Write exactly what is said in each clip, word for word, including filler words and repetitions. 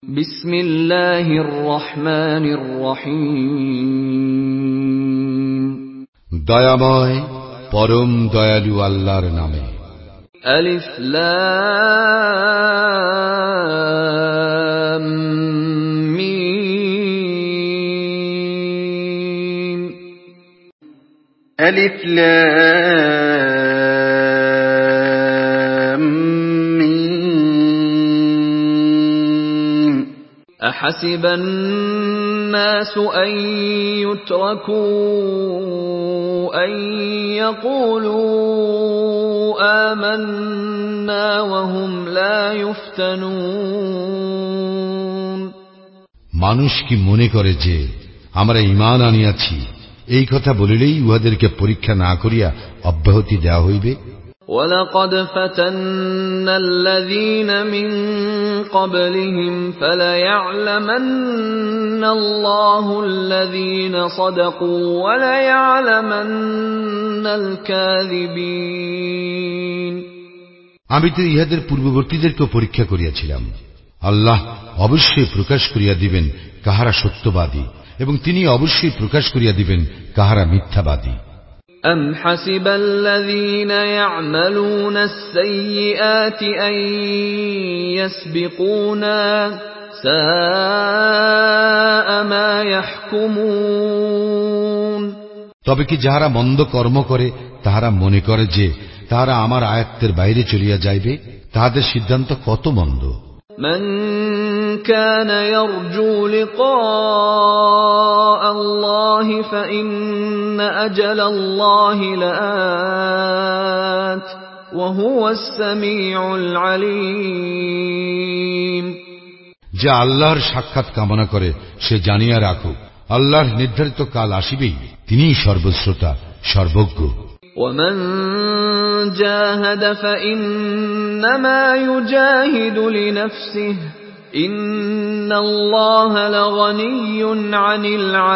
বিসমিল্লাহির রহমানির রহিম। দয়াময় পরম দয়ালু আল্লাহর নামে। আলিফ লাম মিম। আলিফ লাম মিম। أحسب الناس أن يتركوا أن يقولوا آمنا وهم لا يفتنون। মানুষ কি মনে করে যে আমরা ঈমান আনিয়াছি, এই কথা বলিলেই উহাদেরকে পরীক্ষা না করিয়া অব্যাহতি দেওয়া হইবে? وَلَقَدْ فَتَنَّا الَّذِينَ مِن قَبْلِهِمْ فَلَيَعْلَمَنَّ اللَّهُ الَّذِينَ صَدَقُوا وَلَيَعْلَمَنَّ الْكَاذِبِينَ। আমি তো ইহাদের পূর্ববর্তীদেরকে পরীক্ষা করিয়াছিলাম। আল্লাহ অবশ্যই প্রকাশ করিয়া দিবেন কাহারা সত্যবাদী, এবং তিনি অবশ্যই প্রকাশ করিয়া দিবেন কাহারা মিথ্যাবাদী। أَمْ حَسِبَ الَّذِينَ يَعْمَلُونَ السَّيِّئَاتِ أَن يَسْبِقُونَا سَاءَ مَا يَحْكُمُونَ। তবে কি যাহারা মন্দ কর্ম করে তাহারা মনে করে যে তাহারা আমার আয়াতের বাইরে চলিয়া যাইবে? তাহাদের সিদ্ধান্ত কত মন্দ! من كان يرجو لقاء الله فإن أجل الله لآت وهو السميع العليم। যে আল্লাহর সাক্ষাৎ কামনা করে সে জানিয়া রাখুক, আল্লাহর নির্ধারিত কাল আসিবেই, তিনিই সর্বশ্রোতা সর্বজ্ঞ। ومن جاهد فإنما يجاهد لنفسه إن الله لغني عن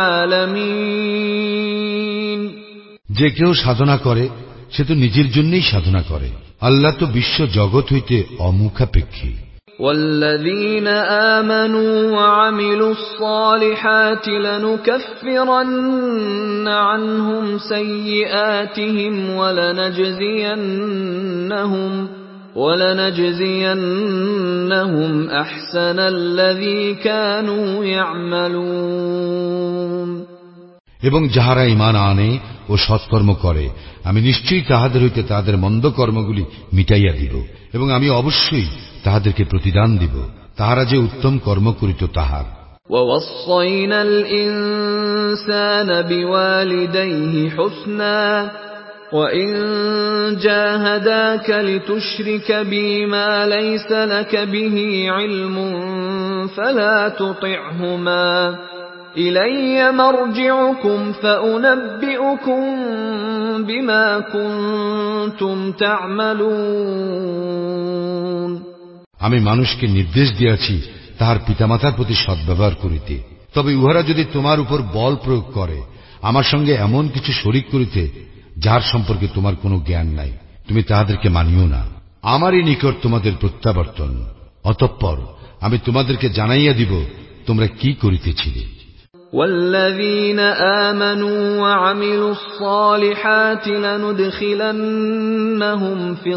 العالمين। যে কেউ সাধনা করে সে তো নিজের জন্যই সাধনা করে, আল্লাহ তো বিশ্ব জগৎ হইতে অমুখাপেক্ষী। والذين آمنوا وعملوا الصالحات لنكفرن عنهم سيئاتهم ولنجزينهم ولنجزينهم أحسن الذي كانوا يعملون। এবং যাহারা ঈমান আনে ও সৎকর্ম করে আমি নিশ্চয়ই তাহাদের হইতে তাহাদের মন্দ কর্মগুলি মিটাইয়া দিব, এবং আমি অবশ্যই তাহাদেরকে প্রতিদান দিব তাহারা যে উত্তম কর্ম করিত তাহার। وَوَصَّيْنَا الْإِنسَانَ بِوَالِدَيْهِ حُسْنًا وَإِن جَاهَدَاكَ لِتُشْرِكَ بِي مَا لَيْسَ لَكَ بِهِ عِلْمٌ فَلَا تُطِعْهُمَا إِلَيَّ مَرْجِعُكُمْ فَأُنَبِّئُكُم بِمَا كُنتُمْ تَعْمَلُونَ। আমি মানুষকে নির্দেশ দিয়াছি তাহার পিতামাতার প্রতি সদ্ব্যবহার করিতে, তবে উহারা যদি তোমার উপর বল প্রয়োগ করে আমার সঙ্গে এমন কিছু শরীক করিতে যার সম্পর্কে তোমার কোনো জ্ঞান নাই, তুমি তাহাদেরকে মানিও না। আমারই নিকট তোমাদের প্রত্যাবর্তন, অতঃপর আমি তোমাদেরকে জানাইয়া দিব তোমরা কি করিতেছিলে। والذين آمنوا وعملوا الصالحات لندخلنهم في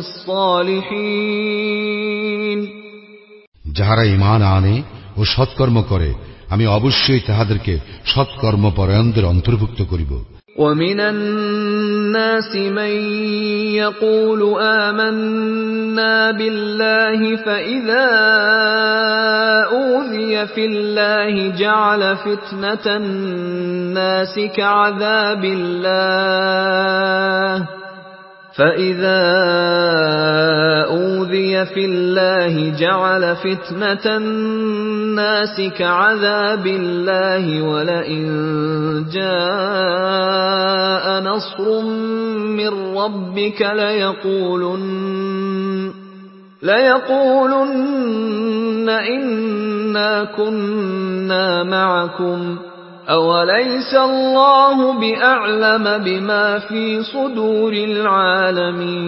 الصالحين। যাহারা ঈমান আনে ও সৎকর্ম করে আমি অবশ্যই তাহাদেরকে সৎকর্মপরায়ণদের অন্তর্ভুক্ত করিব। ومن الناس من يقول آمنا بالله فإذا أوذي في الله جعل فتنة الناس كعذاب الله فإذا أوذي في الله جعل فتنة الناس كعذاب الله ولئن جاء نصر من ربك ليقولن ليقولن إنا كنا معكم أوليس الله بأعلم بما في صدور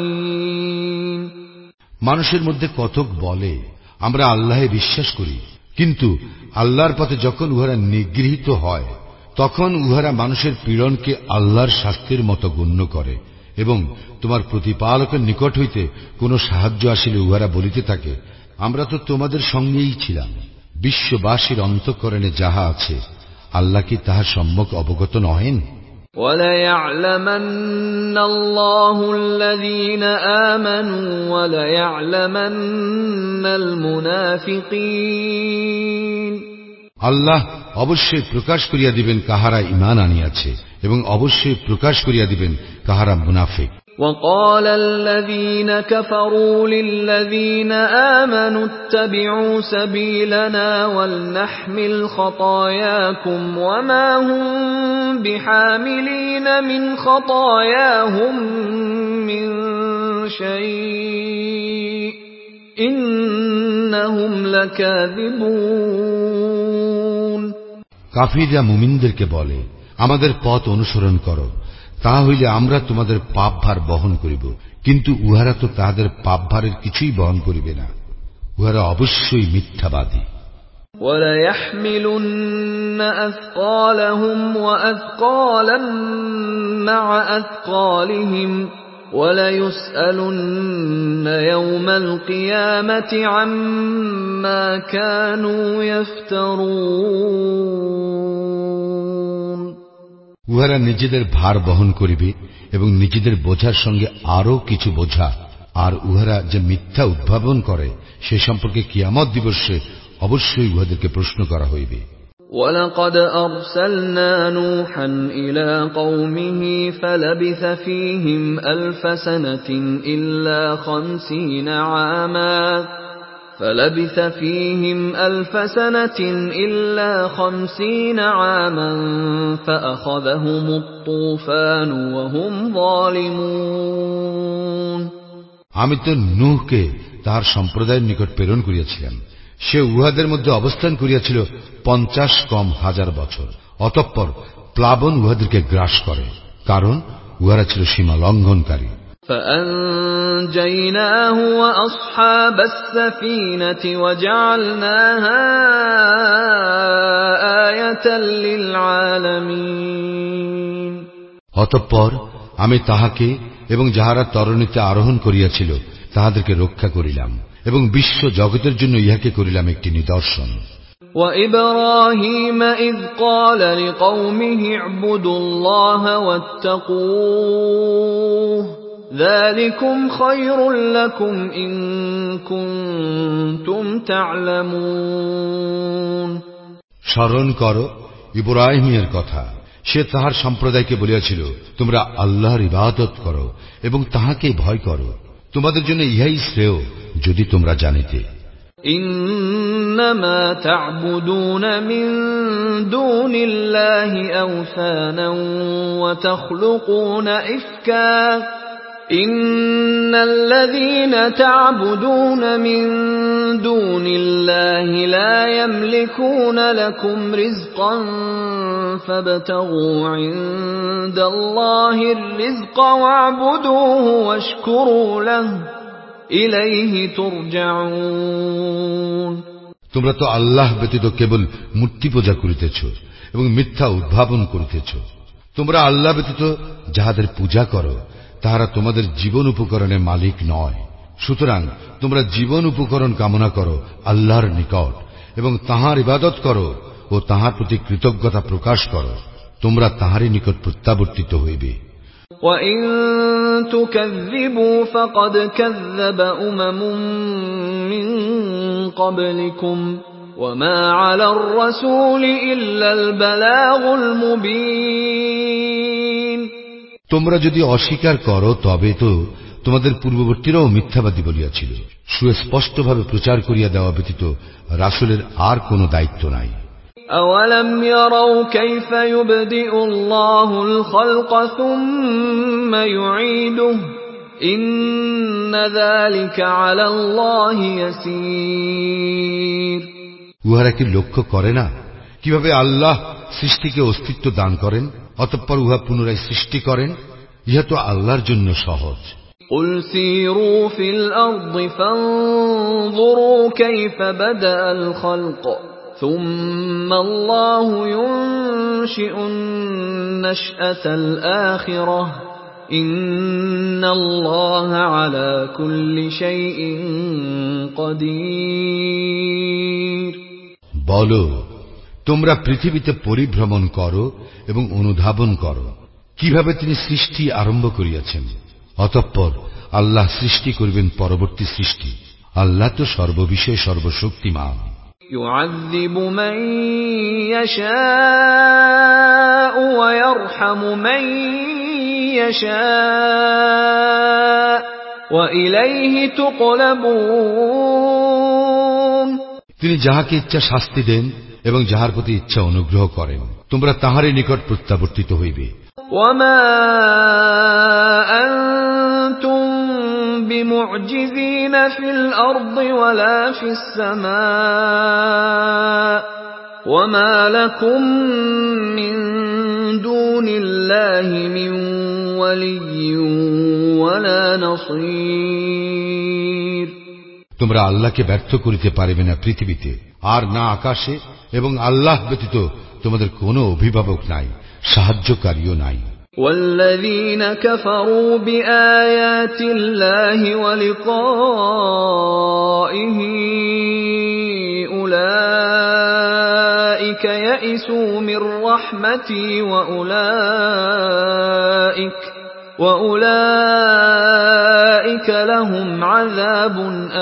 العالمين। মানুষের মধ্যে কতক বলে আমরা আল্লাহে বিশ্বাস করি, কিন্তু আল্লাহর পথে যখন উহারা নিগৃহীত হয় তখন উহারা মানুষের পীড়নকে আল্লাহর শাস্তির মতো গণ্য করে এবং তোমার প্রতিপালকের নিকট হইতে কোন সাহায্য আসিলে উহারা বলিতে থাকে, আমরা তো তোমাদের সঙ্গেই ছিলাম। বিশ্ববাসীর অন্তঃকরণে যাহা আছে আল্লাহ কি তাহার সম্যক অবগত নহেন? وَلَيَعْلَمَنَّ اللَّهُ الَّذِينَ آمَنُوا وَلَيَعْلَمَنَّ الْمُنَافِقِينَ আল্লাহ অবশ্যই প্রকাশ করিয়া দিবেন কাহারা ঈমান আনিয়াছে এবং অবশ্যই প্রকাশ করিয়া দিবেন কাহারা মুনাফিক। وَقَالَ الَّذِينَ كَفَرُوا لِلَّذِينَ آمَنُوا اتَّبِعُوا سَبِيلَنَا وَلْنَحْمِلْ خَطَايَاكُمْ وَمَا هُمْ بِحَامِلِينَ مِنْ خَطَايَاهُمْ مِنْ شَيْءٍ إِنَّهُمْ لَكَاذِبُونَ। কাফিররা মুমিনদেরকে বলে, আমাদের পথ অনুসরণ করো, তা হইলে আমরা তোমাদের পাপ ভার বহন করিব। কিন্তু উহারা তো তাহাদের পাপ ভারের কিছুই বহন করিবে না, উহারা অবশ্যই মিথ্যাবাদী। وَلَيَحْمِلُنَّ أَثْقَالَهُمْ وَأَثْقَالًا مَعَ أَثْقَالِهِمْ وَلَيُسْأَلُنَّ يَوْمَ الْقِيَامَةِ عَمَّا كَانُوا يَفْتَرُونَ। উহারা নিজেদের ভার বহন করিবে এবং নিজেদের বোঝার সঙ্গে আরো কিছু বোঝা, আর উহারা যে মিথ্যা উদ্ভাবন করে সে সম্পর্কে কিয়ামত দিবসে অবশ্যই উহাদেরকে প্রশ্ন করা হইবে। وَلَقَدْ أَرْسَلْنَا نُوحًا إِلَى قَوْمِهِ فَلَبِثَ فِيهِمْ أَلْفَ سَنَةٍ إِلَّا خَمْسِينَ عَامًا فَلَبِثَ فِيهِمْ أَلْفَ سَنَةٍ إِلَّا خَمْسِينَ عَامًا فَأَخَذَهُمُ الطُّوفَانُ وَهُمْ ظَالِمُونَ। আমি তো নূহকে তাহার সম্প্রদায়ের নিকট প্রেরণ করিয়াছিলাম, সে উহাদের মধ্যে অবস্থান করিয়াছিল পঞ্চাশ কম হাজার বছর। অতঃপর প্লাবন উহাদেরকে গ্রাস করে, কারণ উহারা ছিল সীমা লঙ্ঘনকারী। فَأَنْجَيْنَاهُ وَأَصْحَابَ السَّفِينَةِ وَجَعَلْنَاهَا آيَةً لِلْعَالَمِينَ। অতঃপর আমি তাহাকে এবং যাহারা তরণীতে আরোহণ করিয়াছিল তাহাদেরকে রক্ষা করিলাম এবং বিশ্ব জগতের জন্য ইহাকে করিলাম একটি নিদর্শন। وَإِبْرَاهِيمَ إِذْ قَالَ لِقَوْمِهِ اعْبُدُوا اللَّهَ وَاتَّقُوهُ ذَلِكُمْ خَيْرٌ لَكُمْ إِن كُنتُمْ تَعْلَمُونَ। স্মরণ করো ইব্রাহিমের কথা, সে তাহার সম্প্রদায়কে বলিয়াছিল, তোমরা আল্লাহর ইবাদত করো এবং তাহাকে ভয় করো, তোমাদের জন্য ইহাই শ্রেয় যদি তোমরা জানিতে। إنما تعبدون من دون الله أوثانا وتخلقون إفكا إن الذين تعبدون من دون الله لا يملكون لكم رزقا فابتغوا عند الله الرزق واعبدوه واشكروا له ইলাইহি তুরজাউন। তোমরা তো আল্লাহ ব্যতীত কেবল মূর্তি পূজা করিতেছ এবং মিথ্যা উদ্ভাবন করিতেছ। তোমরা আল্লাহ ব্যতীত যাহাদের পূজা করো তাহারা তোমাদের জীবন উপকরণের মালিক নয়। সুতরাং তোমরা জীবন উপকরণ কামনা করো আল্লাহর নিকট এবং তাহার ইবাদত করো ও তাহার প্রতি কৃতজ্ঞতা প্রকাশ করো, তোমরা তাহারই নিকট প্রত্যাবর্তিত হইবে। وَإِن تُكَذِّبُوا فَقَدْ كَذَّبَ أُمَمٌ مِّن قَبْلِكُمْ وَمَا عَلَى الرَّسُولِ إِلَّا الْبَلَاغُ الْمُبِينُ। তোমরা যদি অস্বীকার করো তবে তো তোমাদের পূর্ববর্তীরাও মিথ্যাবাদী বলিয়াছিল। সুস্পষ্টভাবে প্রচার করিয়া দেওয়া ব্যতীত রাসূলের আর কোনো দায়িত্ব নাই। أَوَلَمْ يَرَوْا كَيْفَ يُبْدِئُ اللَّهُ الْخَلْقَ ثُمَّ يُعِيدُهُ إِنَّ ذَلِكَ عَلَى اللَّهِ يَسِيرٌ। উহারা কি লক্ষ্য করে না কিভাবে আল্লাহ সৃষ্টিকে অস্তিত্ব দান করেন, অতঃপর উহা পুনরায় সৃষ্টি করেন? ইহা তো আল্লাহর জন্য সহজ। قل سيروا في الأرض فانظروا كيف بدأ الخلق ثم الله ينشئ النشأة الآخرة إن الله على كل شيء قدير। বলো, তোমরা পৃথিবীতে পরিভ্রমণ করো এবং অনুধাবন করো কিভাবে তিনি সৃষ্টি আরম্ভ করিয়াছেন, অতঃপর আল্লাহ সৃষ্টি করিবেন পরবর্তী সৃষ্টি। আল্লাহ তো সর্ববিষয়ে সর্বশক্তিমান। يعذب من يشاء ويرحم من يشاء وإليه تقلبون। তিনি যাহাকে ইচ্ছা শাস্তি দেন এবং যাহার প্রতি ইচ্ছা অনুগ্রহ করেন, তোমরা তাহারই নিকট প্রত্যাবর্তিত হইবে। وما أنتم بمعجزين في الأرض ولا في السماء وما لكم من دون الله من ولي ولا نصير। তোমরা আল্লাহকে ব্যর্থ করিতে পারিবে না পৃথিবীতে আর না আকাশে, এবং আল্লাহ ব্যতীত তোমাদের কোনো অভিভাবক নাই, সাহায্যকারীও নাই। والذين كفروا بآيات الله ولقائه أولئك يئسوا من رحمتي وأولئك وأولئك لهم عذاب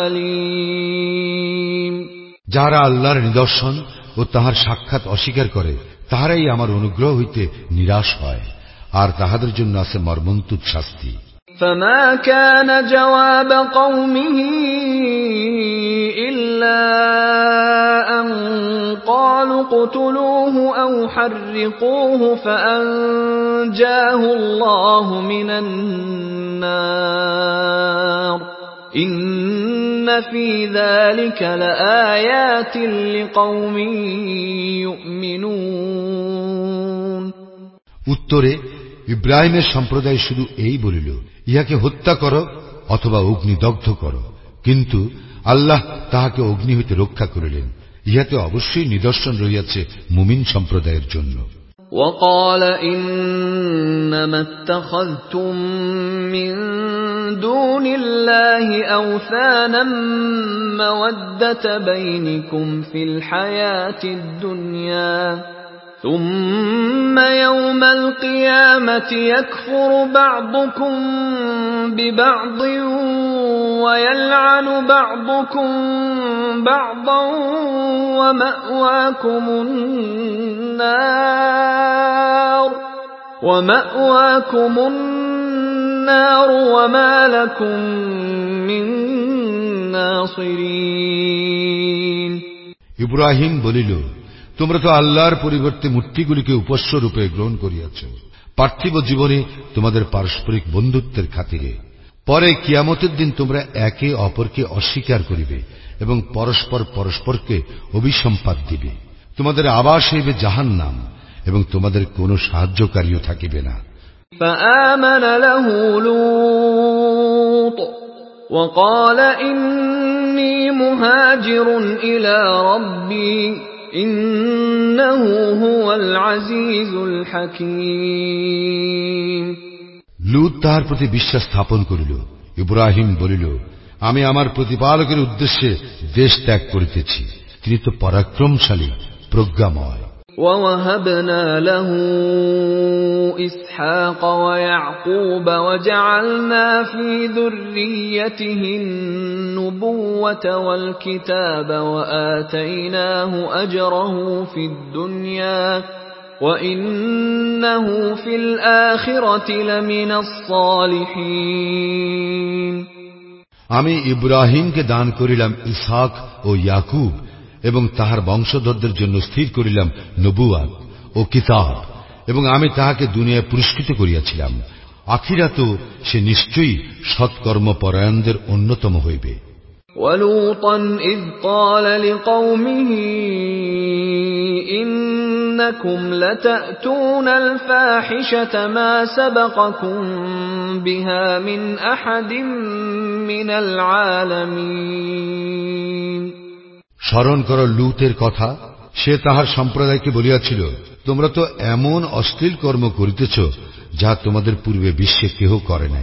أليم। যারা আল্লাহর নিদর্শন ও তাহার সাক্ষাৎ অস্বীকার করে তাহারাই আমার অনুগ্রহ হইতে নিরাশ হয়, আর তাহাদের জন্য আছে মর্মন্তুদ শাস্তি। فما كان جواب قومه إلا أن قالوا اقتلوه أو حرقوه فأنجاه الله من النار إن في ذلك لآيات لقوم يؤمنون। উত্তরে ইব্রাহিমের সম্প্রদায় শুধু এই বলিল, ইহাকে হত্যা করো অথবা অগ্নিদগ্ধ করো, কিন্তু আল্লাহ তাহাকে অগ্নি হইতে রক্ষা করিলেন। ইহাতে অবশ্যই নিদর্শন রহিয়াছে মুমিন সম্প্রদায়ের জন্য। وقال إنما اتخذتم من دون الله أوثانا مودة بينكم في الحياة الدنيا ثم يوم القيامة يكفر بعضكم ببعض ويلعن بعضكم بعضا ومأواكم النار ومأواكم النار وما لكم من ناصرين। ইব্রাহিম বলিল, তোমরা তো আল্লাহর পরিবর্তে মূর্তিগুলিকে উপাস্য রূপে গ্রহণ করিয়াছ পার্থিব জীবনে তোমাদের পারস্পরিক বন্ধুত্বের খাতিরে। পরে কিয়ামতের দিন তোমরা একে অপরকে অস্বীকার করিবে এবং পরস্পর পরস্পরকে অভিসম্পাত দিবে। তোমাদের আবাস হইবে জাহান্নাম এবং তোমাদের কোনো সাহায্যকারীও থাকিবে না। فآمن له لوط وقال إني مهاجر إلى ربي إنه هو العزيز الحكيم। লূত তাহার প্রতি বিশ্বাস স্থাপন করিল। ইব্রাহিম বলিল, আমি আমার প্রতিপালকের উদ্দেশ্যে দেশ ত্যাগ করিতেছি, তিনি তো পরাক্রমশালী প্রজ্ঞাময়। ووهبنا له إسحاق ويعقوب وجعلنا في ذريته النبوة والكتاب وآتيناه أجره في الدنيا وإنه في الآخرة لمن الصالحين। আমি ইব্রাহিমকে দান করিলাম ইসহাক ও ইয়াকুব এবং তাহার বংশধরদের জন্য স্থির করিলাম নবুয়াত ও কিতাব, এবং আমি তাহাকে দুনিয়ায় পুরস্কৃত করিয়াছিলাম। আখিরাতেও সে নিশ্চয়ই সৎকর্মপরায়ণদের অন্যতম হইবে। وَلُوطًا إِذْ قَالَ لِقَوْمِهِ إِنَّكُمْ لَتَأْتُونَ الْفَاحِشَةَ مَا سَبَقَكُمْ بها من أحد من العالمين স্মরণ করো লূতের কথা, সে তাহার সম্প্রদায়কে বলিয়াছিল, তোমরা তো এমন অশ্লীল কর্ম করিতেছ যা তোমাদের পূর্বে বিশ্বে কেহ করে নাই।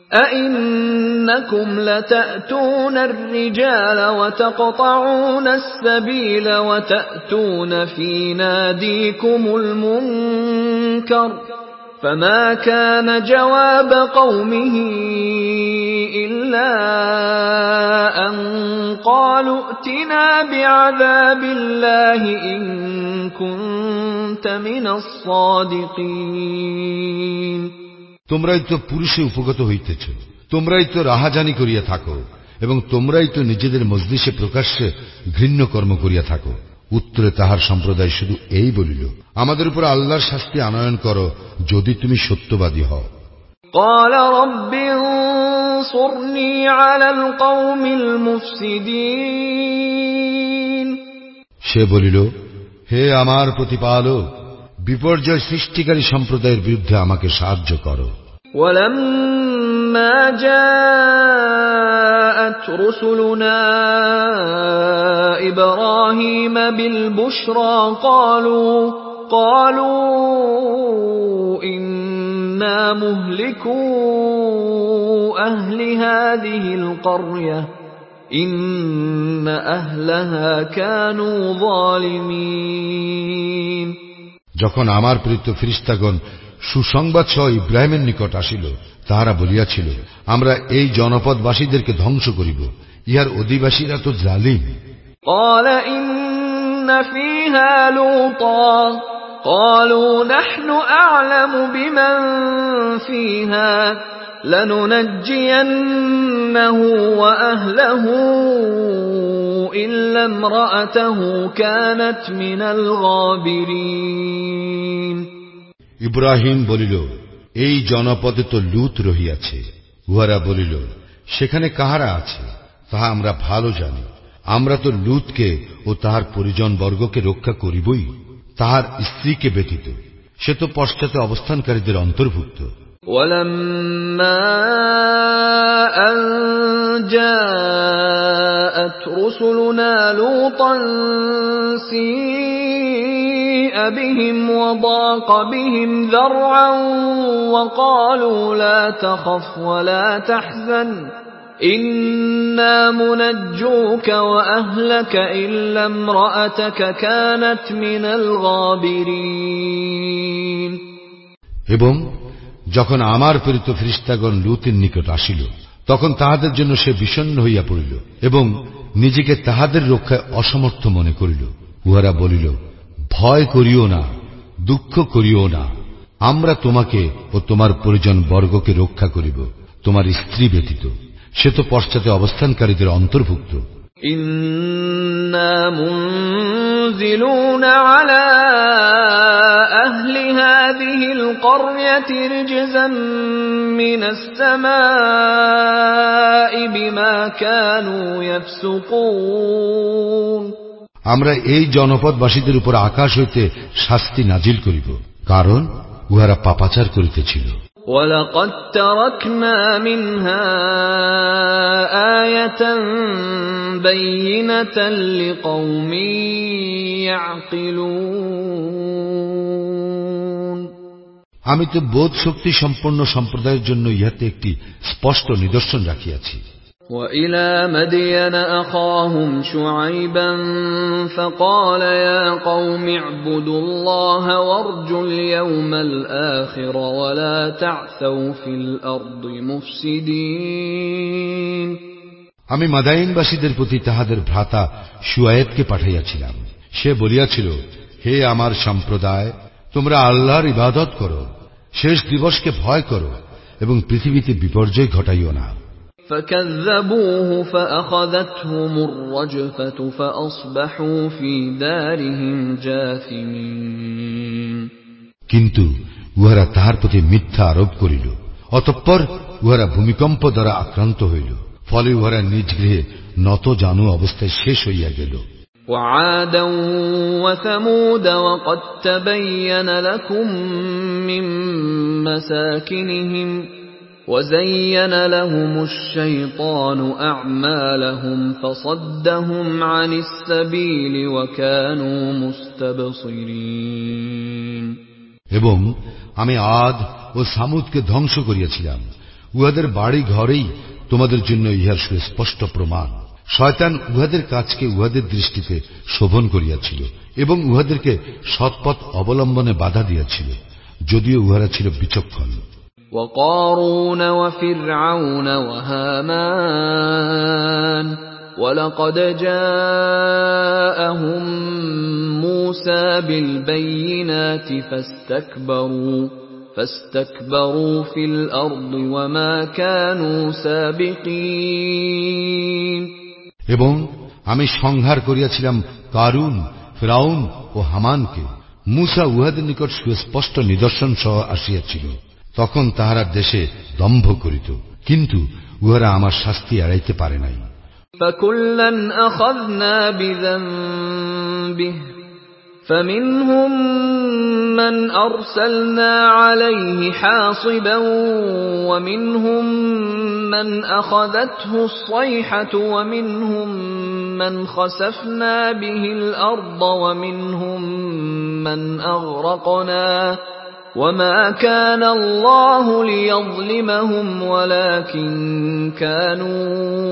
أئنكم لتأتون الرجال وتقطعون السبيل وتأتون في ناديكم المنكر فما كان جواب قومه إلا أن قالوا ائتنا بعذاب الله إن كنت من الصادقين তোমরাই তো পুরুষে উপগত হইতেছ, তোমরাই তো রাহাজানি করিয়া থাকো এবং তোমরাই তো নিজেদের মজলিসে প্রকাশ্যে ঘৃণ্য কর্ম করিয়া থাকো। উত্তরে তাহার সম্প্রদায় শুধু এই বলিল, আমাদের উপর আল্লাহর শাস্তি আনয়ন করো যদি তুমি সত্যবাদী হও। قال رب انصرني على القوم المفسدين সে বলিল, হে আমার প্রতিপালক, বিপর্যয় সৃষ্টিকারী সম্প্রদায়ের বিরুদ্ধে আমাকে সাহায্য করো। ولما جاءت رسلنا إبراهيم بالبشرى قالوا قالوا إنا مهلكو أهل هذه القرية إن أهلها كانوا ظالمين যখন আমার প্রেরিত ফেরেশতাগণ সুসংবাদ সহ ইব্রাহিমের নিকট আসিল, তাহারা বলিয়াছিল, আমরা এই জনপদবাসীদেরকে ধ্বংস করিব, ইহার অধিবাসীরা তো জালিম। قال إن فيها لوطا قالوا نحن أعلم بمن فيها لننجينه وأهله إلا امرأته كانت من الغابرين ইব্রাহিম বলিল, এই জনপদে তো লূত রহিয়াছে। উহারা বলিল, সেখানে কাহারা আছে তাহা আমরা ভালো জানি, আমরা তো লূতকে ও তাহার পরিজন বর্গকে রক্ষা করিবই, তাহার স্ত্রীকে ব্যতীত, সে তো পশ্চাতে অবস্থানকারীদের অন্তর্ভুক্ত। ولما أن جاءت رسلنا لوطا سيء بهم وضاق بهم ذرعا وقالوا لا تخف ولا تحزن إنا منجوك وأهلك إلا امرأتك كانت من الغابرين এবং যখন আমার প্রেরিত ফেরেশতাগণ লূতের নিকট আসিল, তখন তাহাদের জন্য সে বিষণ্ণ হইয়া পড়িল এবং নিজেকে তাহাদের রক্ষায় অসমর্থ মনে করিল। উহারা বলিল, ভয় করিও না, দুঃখ করিও না, আমরা তোমাকে ও তোমার পরিজন বর্গকে রক্ষা করিব, তোমার স্ত্রী ব্যতীত, সে তো পশ্চাতে অবস্থানকারীদের অন্তর্ভুক্ত। إنا منزلون على أهل هذه القرية رجزا من السماء بما كانوا يفسقون আমরা এই জনপদবাসীদের উপর আকাশ হইতে শাস্তি নাজিল করিব, কারণ উহারা পাপাচার করিতেছিল। وَلَقَدْ تَرَكْنَا مِنْهَا آيَةً بَيِّنَةً لِقَوْمٍ يَعْقِلُونَ আমি তো বোধ শক্তি সম্পন্ন সম্প্রদায়ের জন্য ইহাতে একটি স্পষ্ট নিদর্শন রাখিয়াছি। وَإِلَى مَدْيَنَ أَخَاهُمْ شُعَيْبًا فَقَالَ يَا قَوْمِ اعْبُدُوا اللَّهَ وَارْجُوا الْيَوْمَ الْآخِرَ وَلَا تَعْثَوْا فِي الْأَرْضِ مُفْسِدِينَ আমি মাদাইনবাসীদের প্রতি তাহাদের ভ্রাতা শুআয়বকে পাঠাইয়াছিলাম। সে বলিয়াছিল, হে আমার সম্প্রদায়, তোমরা আল্লাহর ইবাদত করো, শেষ দিবসকে ভয় করো এবং পৃথিবীতে বিপর্যয় ঘটাইও না। فكذبوه فأخذتهم الرجفة فأصبحوا في دارهم جاثمين কিন্তু উহারা তাহার প্রতি মিথ্যা আরোপ করিল, অতঃপর উহারা ভূমিকম্প দ্বারা আক্রান্ত হইল, ফলে উহারা নিজ গৃহে নত জানু অবস্থায় শেষ হইয়া গেল। وعادا وثمود وقد تبين لكم من مساكنهم وزين لهم الشيطان أعمالهم فصدهم عن السبيل وكانوا مستبصرين এবং আমি আদ ও সামুদকে ধ্বংস করিয়াছিলাম, উহাদের বাড়ি ঘরেই তোমাদের জন্য ইহার সুস্পষ্ট প্রমাণ। শয়তান উহাদের কাজকে উহাদের দৃষ্টিতে শোভন করিয়াছিল এবং উহাদেরকে সৎপথ অবলম্বনে বাধা দিয়াছিল, যদিও উহারা ছিল বিচক্ষণ। وقارون وفرعون وهامان ولقد جاءهم موسى بالبينات فاستكبروا فاستكبروا في الأرض وما كانوا سابقين এবং আমি সংহার করিয়াছিলাম কারুন, ফিরাউন ও হামানকে। মূসা উহাদের নিকট সুস্পষ্ট নিদর্শন সহ আসিয়াছিল, তখন তাহারা দেশে দম্ভ করিত, কিন্তু উহারা আমার শাস্তি এড়াইতে পারে নাই। فَكُلًّا أَخَذْنَا بِذَنبِهِ فَمِنْهُمْ مَنْ أَرْسَلْنَا عَلَيْهِ حَاصِبًا وَمِنْهُمْ مَنْ أَخَذَتْهُ الصَّيْحَةُ وَمِنْهُمْ مَنْ خَسَفْنَا بِهِ الْأَرْضَ وَمِنْهُمْ مَنْ أَغْرَقْنَا وَمَا كَانَ اللَّهُ لِيَظْلِمَهُمْ وَلَكِنْ كَانُوا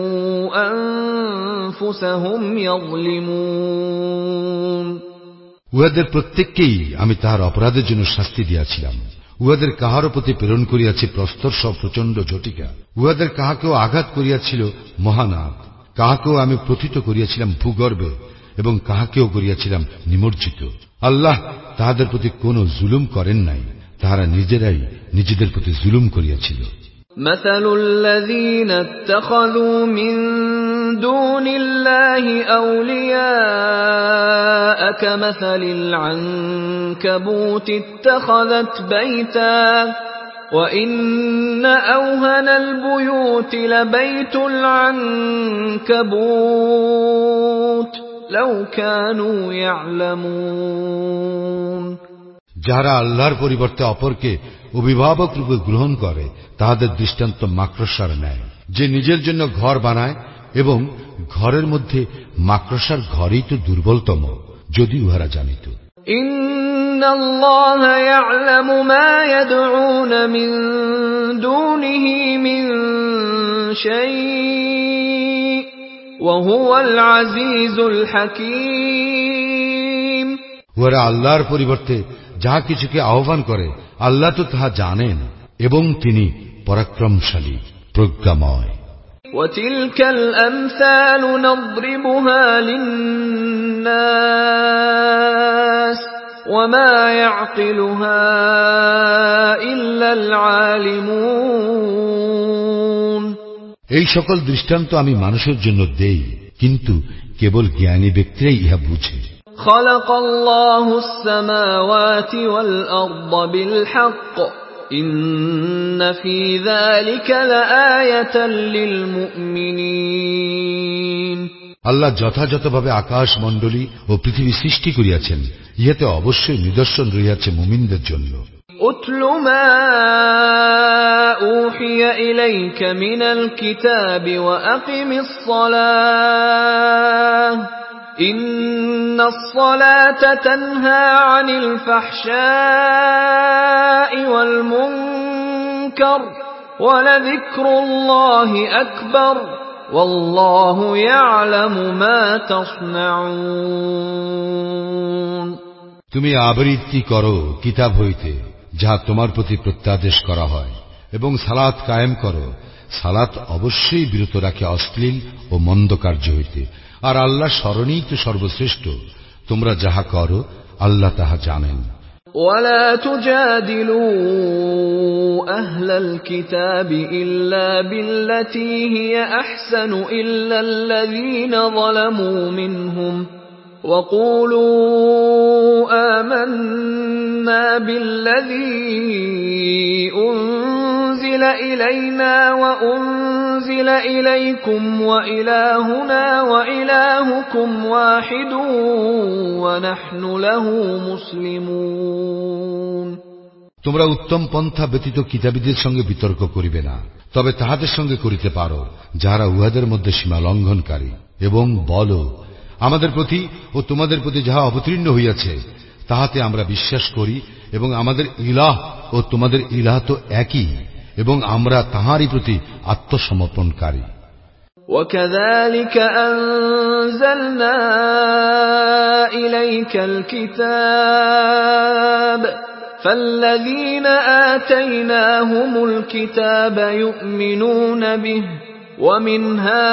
أَنفُسَهُمْ يَظْلِمُونَ উহাদের প্রত্যেককেই আমি তাহার অপরাধের জন্য শাস্তি দিয়াছিলাম। উহাদের কাহারও প্রতি প্রেরণ করিয়াছি প্রস্তর সব প্রচন্ড ঝটিকা। উহাদের কাহাকেও আঘাত করিয়াছিল মহানাদ, কাহাকেও আমি প্রথিত করিয়াছিলাম ভূগর্ভে এবং কাহাকেও করিয়াছিলাম নিমজ্জিত। আল্লাহ তাহাদের প্রতি কোন জুলুম করেন নাই, তাহারা নিজেরাই নিজেদের প্রতি জুলুম করিয়াছিল। مثل الذين اتخذوا من دون الله أولياء كمثل العنكبوت اتخذت بيتا وإن أوهن البيوت لبيت العنكبوت لو كانوا يعلمون যারা আল্লাহর পরিবর্তে অপরকে অভিভাবক রূপে গ্রহণ করে তাহাদের দৃষ্টান্ত মাকড়সার ন্যায়, যে নিজের জন্য ঘর বানায় এবং ঘরের মধ্যে মাকড়সার ঘরেই তো দুর্বলতম, যদি উহারা জানিত। ইন্নাল্লাহা ইয়া'লামু মা ইয়াদ'উন মিন দুনিহি মিন শাই' ওয়া হুয়াল আজিজুল হাকীম। উহারা আল্লাহর পরিবর্তে যাহা কিছুকে আহ্বান করে আল্লাহ তো তাহা জানেন এবং তিনি পরাক্রমশালী, প্রজ্ঞাময়। وَتِلْكَ الْأَمْثَالُ نَضْرِبُهَا لِلنَّاسِ وَمَا يَعْقِلُهَا إِلَّا الْعَالِمُونَ এই সকল দৃষ্টান্ত আমি মানুষের জন্য দেই, কিন্তু কেবল জ্ঞানী ব্যক্তিরাই ইহা বুঝে। خلق الله السماوات والأرض بالحق إن في ذلك لآية للمؤمنين আল্লাহ যথাযথভাবে আকাশ মণ্ডলী ও পৃথিবী সৃষ্টি করিয়াছেন, ইহাতে অবশ্যই নিদর্শন রহিয়াছে মুমিনদের জন্য। أتل ما أوحي إليك من الكتاب وأقم الصلاة إن الصلاة تنهى عن الفحشاء والمنكر ولذكر الله أكبر والله يعلم ما تصنعون তুমি আবৃত্তি করো কিতাব হইতে যাহা তোমার প্রতি প্রত্যাদেশ করা হয়, এবং সালাত কায়েম করো। সালাত অবশ্যই বিরত রাখে অশ্লীল ও মন্দ কার্য হইতে, আর আল্লাহ স্মরণই তো সর্বশ্রেষ্ঠ। তোমরা যাহা করো আল্লাহ তাহা জানেন। ولا تجادلوا أهل الكتاب إلا بالتي هي أحسن إلا الذين ظلموا منهم وقولوا آمنا بالذي أنزل إلينا وأنزل إليكم وإلهنا وإلهكم واحد ونحن له مسلمون তোমরা উত্তম পন্থা ব্যতীত কিতাবীদের সঙ্গে বিতর্ক করিবে না, তবে তাহাদের সঙ্গে করিতে পারো যাহারা উহাদের মধ্যে সীমা লঙ্ঘনকারী। এবং বলো, আমাদের প্রতি ও তোমাদের প্রতি যাহা অবতীর্ণ হইয়াছে তাহাতে আমরা বিশ্বাস করি, এবং আমাদের ইলাহ ও তোমাদের ইলাহ তো একই, এবং আমরা তাহারই প্রতি আত্মসমর্পণকারী। وَكَذَلِكَ أَنزَلْنَا إِلَيْكَ الْكِتَابَ فَالَّذِينَ آتَيْنَاهُمُ الْكِتَابَ يُؤْمِنُونَ بِهِ وَمِنْ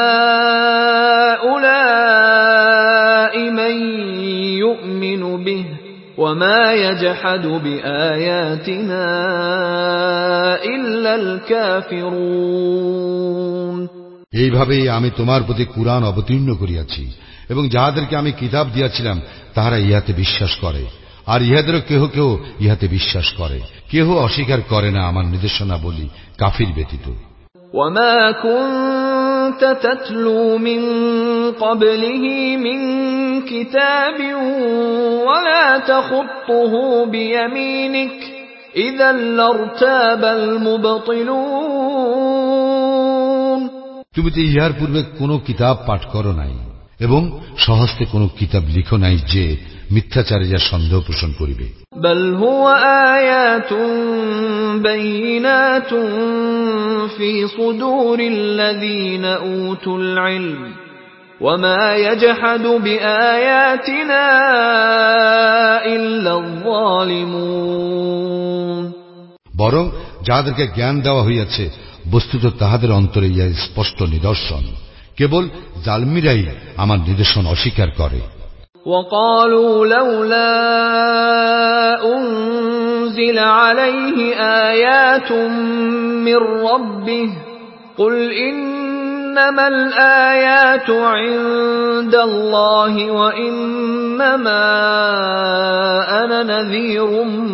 هَؤُلَاءِ مَن يُؤْمِنُ بِهِ وَمَا يَجْحَدُ بِآيَاتِنَا إِلَّا الْكَافِرُونَ। এইভাবেই আমি তোমার প্রতি কুরআন অবতীর্ণ করিয়াছি, এবং যাহাদেরকে আমি কিতাব দিয়াছিলাম তাহারা ইহাতে বিশ্বাস করে, আর ইহাদেরও কেহ কেহ ইহাতে বিশ্বাস করে। কেহ অস্বীকার করে না আমার নির্দেশনা বলি কাফির ব্যতীত। وَمَا كُنْتَ تَتْلُو مِنْ قَبْلِهِ مِنْ كِتَابٍ وَلَا تَخُطُّهُ بِيَمِينِكَ إِذًا لَارْتَابَ الْمُبْطِلُونَ। তুমি তো ইহার পূর্বে কোন কিতাব পাঠ করো নাই, এবং স্বহস্তে কোন কিতাব লিখো নাই যে মিথ্যাচারীরা সন্দেহ পোষণ করিবে। بل هو آيات بينات في صدور الذين أوتوا العلم وما يجحد بآياتنا إلا الظالمون। বরং যাদেরকে জ্ঞান দেওয়া হইয়াছে বস্তুত তাহাদের অন্তরে ইহা স্পষ্ট নিদর্শন, কেবল জালিমরাই আমার নিদর্শন অস্বীকার করে। وقالوا لولا أنزل عليه آيات من ربه قل إنما الآيات عند الله وإنما أنا نذير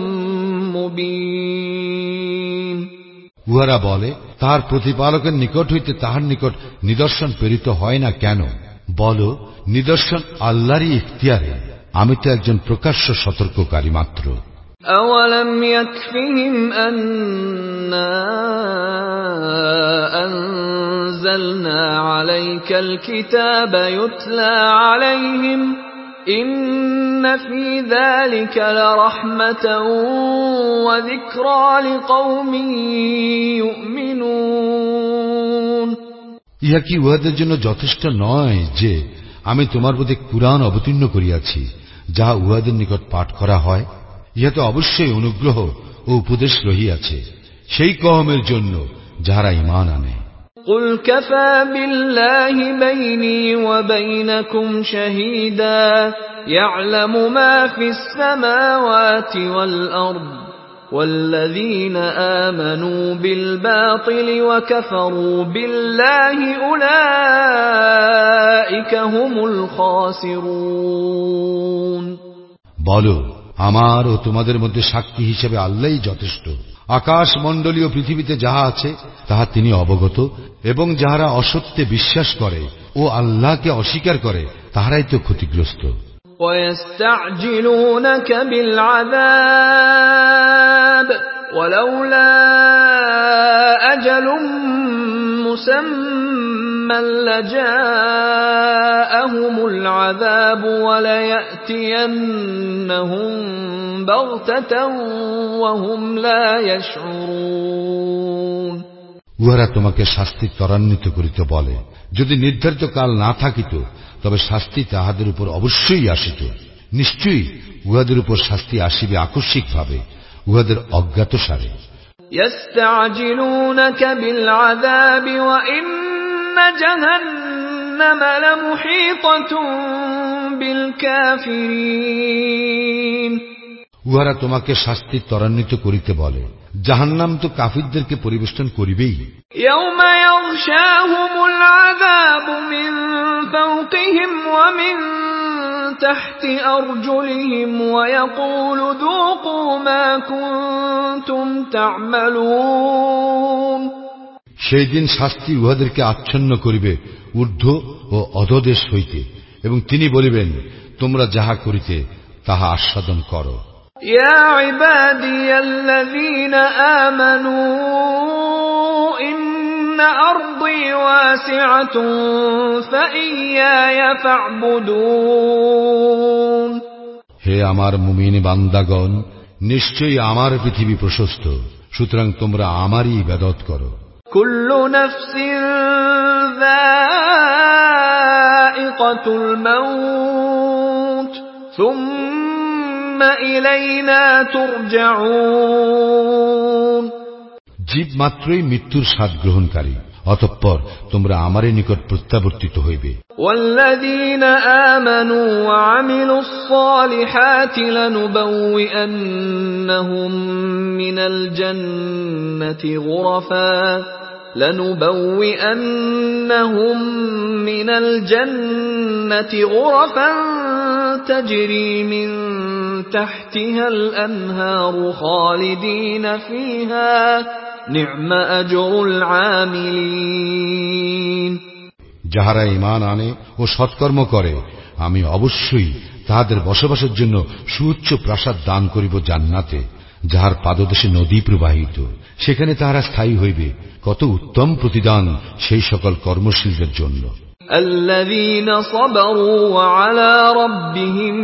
মুবিন। উহারা বলে, তাহার প্রতিপালকের নিকট হইতে তাহার নিকট নিদর্শন প্রেরিত হয় না কেন? বলো, নিদর্শন আল্লাহরই ইখতিয়ারে, আমি তো একজন প্রকাশ্য সতর্ককারী মাত্র। أَوَلَمْ يَكْفِهِمْ أَنَّا أَنزَلْنَا عَلَيْكَ الْكِتَابَ يُتْلَى عَلَيْهِمْ إِنَّ فِي ذَلِكَ لَرَحْمَةً وَذِكْرَى لِقَوْمٍ يُؤْمِنُونَ। ইহা কি উহাদের জন্য যথেষ্ট নয় যে আমি তোমার প্রতি কুরআন অবতীর্ণ করিয়াছি, যাহা উহাদের নিকট পাঠ করা হয়? ইহাতে অবশ্যই অনুগ্রহ ও উপদেশ রহিয়াছে সেই কওমের জন্য যাহারা ঈমান আনে। قُلْ كَفَى بِاللَّهِ بَيْنِي وَبَيْنَكُمْ شَهِيدًا يَعْلَمُ مَا فِي السَّمَاوَاتِ وَالْأَرْضِ وَالَّذِينَ آمَنُوا بِالْبَاطِلِ وَكَفَرُوا بِاللَّهِ أُولَئِكَ هُمُ الْخَاسِرُونَ। বলো, আমার ও তোমাদের মধ্যে সাক্ষী হিসেবে আল্লাহই যথেষ্ট। আকাশ মণ্ডলীয় পৃথিবীতে যাহা আছে তাহা তিনি অবগত, এবং যাহারা অসত্যে বিশ্বাস করে ও আল্লাহকে অস্বীকার করে তাহারাই তো ক্ষতিগ্রস্ত। وَيَسْتَعْجِلُونَكَ بِالْعَذَابِ وَلَوْلَا أَجَلٌ مُّسَمًّى لَّجَاءَهُمُ الْعَذَابُ وَلَيَأْتِيَنَّهُم بَغْتَةً وَهُمْ لَا يَشْعُرُونَ। উহারা তোমাকে শাস্তি ত্বরান্বিত করিতে বলে, যদি নির্ধারিত কাল না থাকিত তবে শাস্তি তাহাদের উপর অবশ্যই আসিত। নিশ্চয়ই উহাদের উপর শাস্তি আসিবে আকস্মিক ভাবে, উহাদের অজ্ঞাতসারে। يَسْتَعْجِلُونَكَ بِالْعَذَابِ وَإِنَّ جَهَنَّمَ لَمُحِيطَةٌ بِالْكَافِرِينَ। উহারা তোমাকে শাস্তি ত্বরান্বিত করিতে বলে, জাহান্নাম তো কাফিরদেরকে পরিবেষ্টন করিবেই। يَوْمَ يَغْشَاهُمُ الْعَذَابُ مِنْ فَوْقِهِمْ وَمِنْ تَحْتِ أَرْجُلِهِمْ وَيَقُولُ ذُوقُوا مَا كُنْتُمْ تَعْمَلُونَ। সেই দিন শাস্তি উহাদেরকে আচ্ছন্ন করিবে ঊর্ধ্ব ও অধোদেশ হইতে, এবং তিনি বলিবেন, তোমরা যাহা করিতে তাহা আস্বাদন করো। يا عبادي الذين آمنوا إن أرضي واسعة فإياي فاعبدون হে আমার মুমিন বান্দাগণ, নিশ্চয়ই আমার পৃথিবী প্রশস্ত, সুতরাং তোমরা আমারই ইবাদত করো। কুল্লু নাফসিন যায়িকাতুল মাউত সুম্মা ইলাইনা তুরজাউন। জীব মাত্রই মৃত্যুর স্বাদ গ্রহণকারী, অতঃপর তোমরা আমারই নিকট প্রত্যাবর্তিত হইবে। ওয়াল্লাযীনা আমানু ওয়া আমিলুস সালিহাতি লানুবাউইআন্নাহুম মিনাল জান্নাতি গুরাফা লানুবাউইআন্নাহুম মিনাল জান্নাতি গুরাফান তাজরি মিন তাহতিহাল আনহারু খালিদিনা ফিহা নি'মা আজরুল আমিলিন। যাহারা ঈমান আনে ও সৎকর্ম করে, আমি অবশ্যই তাহাদের বসবাসের জন্য সুউচ্চ প্রাসাদ দান করিব জান্নাতে, যাহার পাদদেশে নদী প্রবাহিত, সেখানে তাহারা স্থায়ী হইবে। কত উত্তম প্রতিদান সেই সকল কর্মশীলদের জন্য। আল্লাযীনা সাবারু ওয়া আলা রাব্বিহিম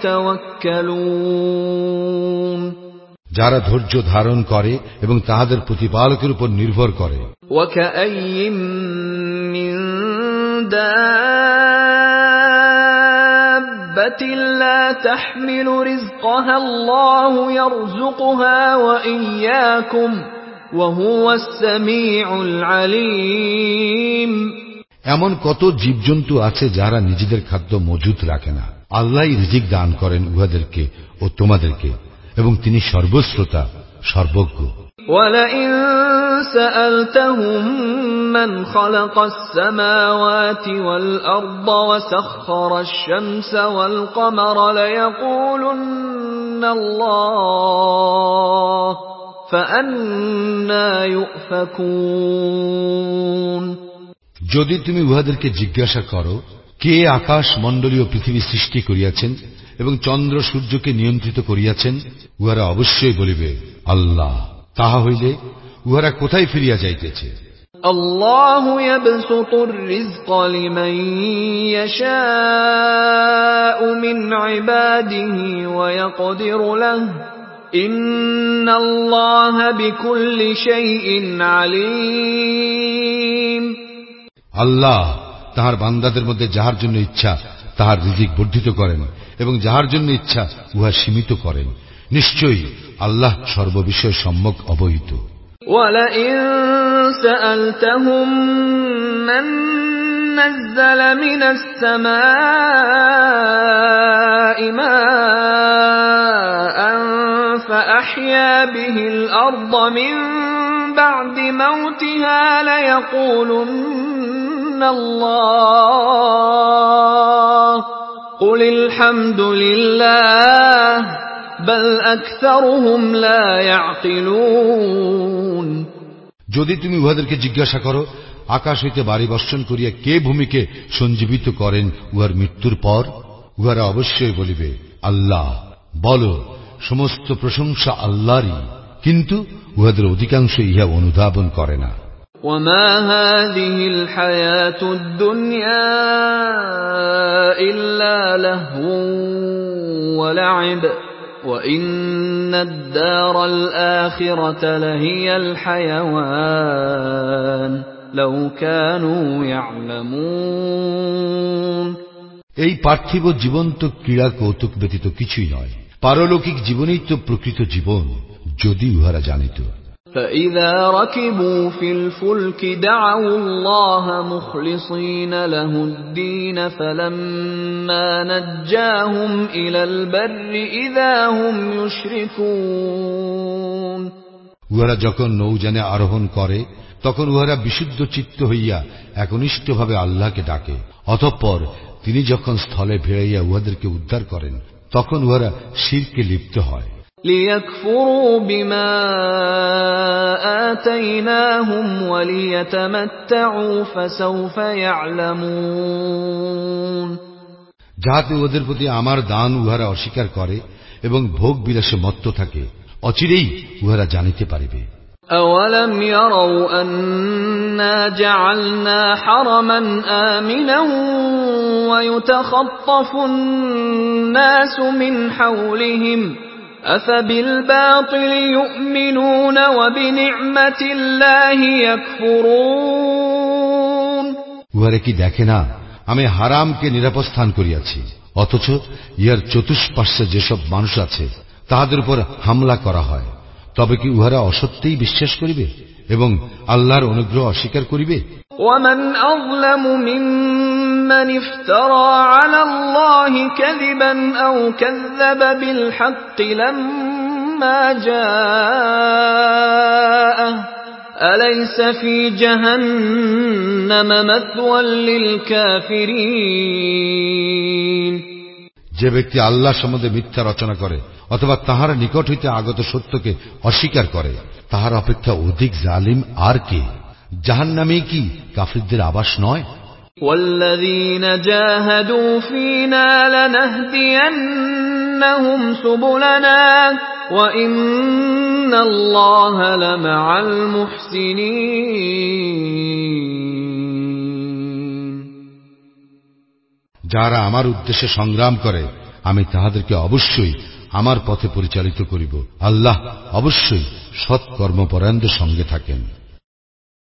ইয়াতাওয়াক্কালুন। যারা ধৈর্য ধারণ করে এবং তাহাদের প্রতিপালকের উপর নির্ভর করে। ওয়াকাআইয়িম মিন দাব্বাতিন লা তাহমিলু রিজকাহা আল্লাহু ইয়ারযুকুহা ওয়া ইয়্যাকুম ওয়া হুয়াস সামিউল আলীম। এমন কত জীবজন্তু আছে যারা নিজেদের খাদ্য মজুত রাখে না, আল্লাহই রিজিক দান করেন উহাদেরকে ও তোমাদেরকে, এবং তিনি সর্বশ্রোতা সর্বজ্ঞ। ওয়ালাইন সাআলতাহুম মান খালাকাস সামাওয়াতি ওয়াল আরদা ওয়া সাখখারাশ শামসা ওয়াল কমারা লায়াকুলুন্না আল্লাহ ফাআন্না ইউফাকুন। যদি তুমি উহাদেরকে জিজ্ঞাসা করো, কে আকাশ মণ্ডলীয় পৃথিবী সৃষ্টি করিয়াছেন এবং চন্দ্র সূর্যকে নিয়ন্ত্রিত করিয়াছেন, উহারা অবশ্যই বলিবে আল্লাহ। তাহা হইলে উহারা কোথায় ফিরিয়া যাইতেছে? আল্লাহু ইয়াবসুতুর রিজকা লিমান ইয়াশাউ মিন ইবাদিহি ওয়া ইয়াকদিরু লাহু ইন্নাল্লাহা বিকুল্লি শাইইন আলীম। আল্লাহ তাহার বান্দাদের মধ্যে যাহার জন্য ইচ্ছা তাহার রিজিক বর্ধিত করেন এবং যাহার জন্য ইচ্ছা উহা সীমিত করেন। নিশ্চয়ই আল্লাহ সর্ববিষয় সম্যক অবহিত। ওয়ালাইন সাআলতাহুম মান নাযালা মিনাস সামাই মাআন ফাআহইয়া বিহিল আরদা মিন বা'দি মাউতিহা লায়াকুলুন্না আল্লাহ কুলিল হামদুলিল্লাহ বাল আকসারুহুম লা ইয়াকিলুন। যদি তুমি উহাদেরকে জিজ্ঞাসা করো, আকাশ হইতে বাড়ি বর্ষণ করিয়া কে ভূমিকে সঞ্জীবিত করেন উহার মৃত্যুর পর, উহারা অবশ্যই বলিবে আল্লাহ। বলো, সমস্ত প্রশংসা আল্লাহরই, কিন্তু উহাদের অধিকাংশ ইহা অনুধাবন করে না। وما هذه الحياة الدنيا إلا لهو ولعب وإن الدار الآخرة لهي الحيوان لو كانوا يعلمون। এই পার্থিব জীবন তো ক্রীড়া কৌতুক ব্যতীত কিছুই নয়, পারলৌকিক জীবনেই তো প্রকৃত জীবন, যদি উহারা জানিত। فإذا ركبوا في الفلك دعوا الله مخلصين له الدين فلما نجاهم إلى البر إذا هم يشركون। উহারা যখন নৌযানে আরোহণ করে তখন উহারা বিশুদ্ধ চিত্ত হইয়া একনিষ্ঠভাবে আল্লাহকে ডাকে, অতঃপর তিনি যখন স্থলে ভেড়াইয়া উহাদেরকে উদ্ধার করেন তখন উহারা শিরকে লিপ্ত হয়। লিয়াকফুরু বিমা আতাইনাহুম ওয়া লিয়াতামাত্তাউ ফাসাউফা ইয়ালামুন। যাহাতে ওদের প্রতি আমার দান উহারা অস্বীকার করে এবং ভোগ বিলাসে মত্ত থাকে, অচিরেই উহারা জানিতে পারিবে। أَوَلَمْ يَرَوْا أَنَّا جَعَلْنَا حَرَمًا آمِنًا وَيُتَخَطَّفُ النَّاسُ مِنْ حَوْلِهِمْ أَفَبِالْبَاطِلِ يُؤْمِنُونَ وَبِنِعْمَةِ اللَّهِ يَكْفُرُونَ উহারা কি দেখে না আমি হারামকে নিরাপদ স্থান করিয়াছি, অথচ ইহার চতুষ্পার্শ্বে যেসব মানুষ আছে তাহাদের উপর হামলা করা হয়, তবে কি উহারা অসত্যেই বিশ্বাস করিবে এবং আল্লাহর অনুগ্রহ অস্বীকার করিবে? وَمَنْ أَظْلَمُ مِمَّنِ افْتَرَى عَلَى اللَّهِ كَذِبًا أَوْ كَذَّبَ بِالْحَقِّ لَمَّا جَاءَهُ أَلَيْسَ فِي جَهَنَّمَ مَثْوًى لِلْكَافِرِينَ যে ব্যক্তি আল্লাহ সম্বন্ধে মিথ্যা রচনা করে অথবা তাহার নিকট হইতে আগত সত্যকে অস্বীকার করে, তাহার অপেক্ষা অধিক জালিম আর কে? জাহান্নামে কি কাফিরদের আবাস নয়? وَالَّذِينَ جَاهَدُوا فِينَا لَنَهْدِيَنَّهُمْ سُبُلَنَا وَإِنَّ اللَّهَ لَمَعَ الْمُحْسِنِينَ যারা আমার উদ্দেশ্যে সংগ্রাম করে আমি তাহাদেরকে অবশ্যই আমার পথে পরিচালিত করিব। আল্লাহ অবশ্যই সৎ কর্মপরায়ণদের সঙ্গে থাকেন।